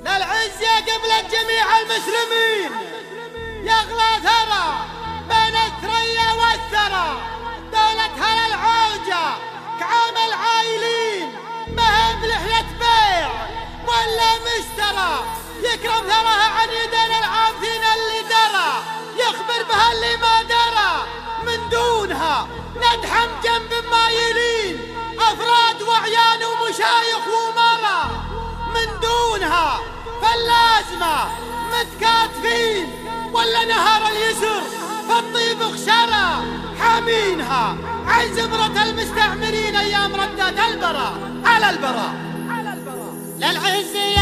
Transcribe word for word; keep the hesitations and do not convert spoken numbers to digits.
للعز يا قبلة جميع المسلمين يغلى ثرى بين الثريا والثرى، دولة هلا العوجة كعام العايلين ما هم لحية بيع ولا مشترى، يكرم ثراها عن يدين العابثين اللي درى، يخبر بها اللي ما درى، من دونها ندحم جنب مايلين أفراد وعيان ومشايخ ومرى، من دونها فاللازمة متكاتفين ولا نهر اليسر فالطيب خشرة، حامينها عن زمرة المستعمرين أيام ردات البراء على البراء. للعز